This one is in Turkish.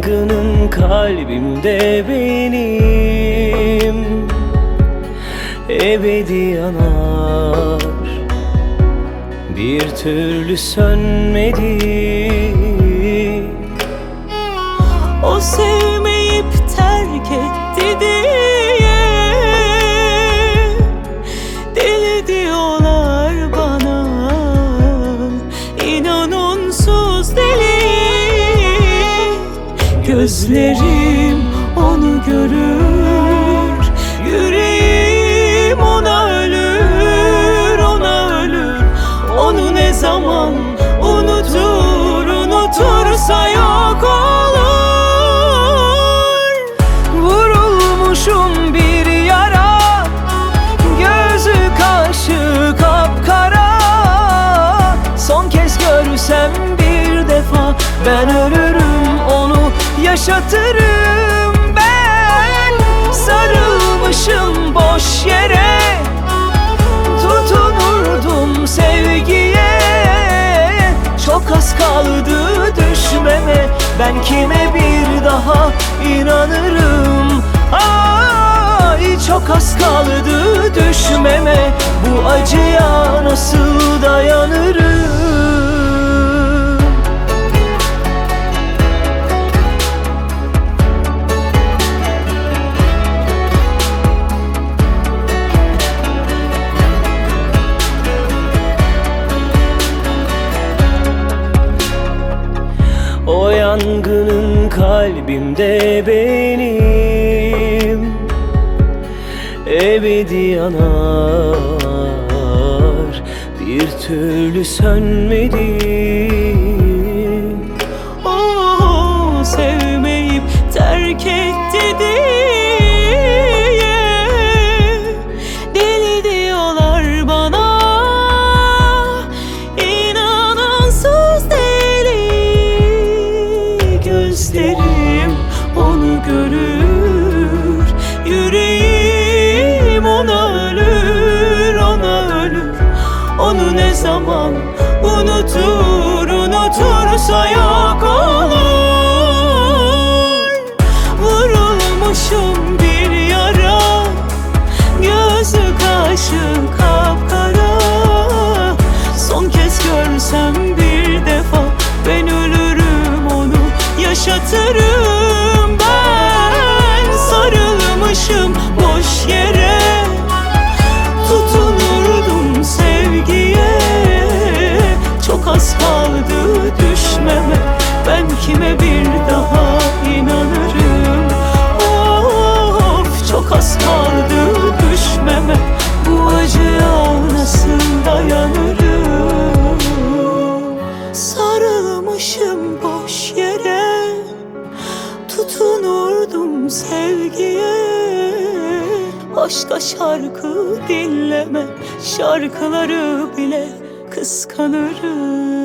yangının kalbimde benim ebedi yanar, bir türlü sönmedi. O sevmeyip terk etti diye deli diyorlar bana. İnan onsuz deli. Gözlerim onu görür, yüreğim ona ölür, ona ölür. Onu ne zaman unutursa yok olur. Vurulmuşum bir yara, gözü kaşı kapkara. Son kez görsem bir defa ben ölürüm, onu yaşatırım ben. Sarılmışım boş yere, tutunurdum sevgiye. Çok az kaldı düşmeme, ben kime bir daha inanırım? Ay, çok az kaldı düşmeme, bu acıya nasıl dayanırım? O yangının kalbimde benim ebedi yanar, bir türlü sönmedi. O sevmeyip terk etti diye deli diyorlar bana. İnan onsuz deli. Gözlerim onu görür, yüreğim ona ölür, ona ölür. Onu ne zaman unutursa yok olur. Vurulmuşum bir yara, gözü kaşı kapkara. Son kez görsem bir defa ben ölürüm, onu yaşatırım ben. Sarılmışım boş yere, tutunurdum sevgiye. Çok az kaldı düşmeme, ben kime bir daha inanırım? Of, çok az kaldı düşmeme, bu acıya nasıl dayanırım? Sarılmışım boş yere, tutunurdum sevgiye. Başka şarkı dinleme, şarkıları bile kıskanırım.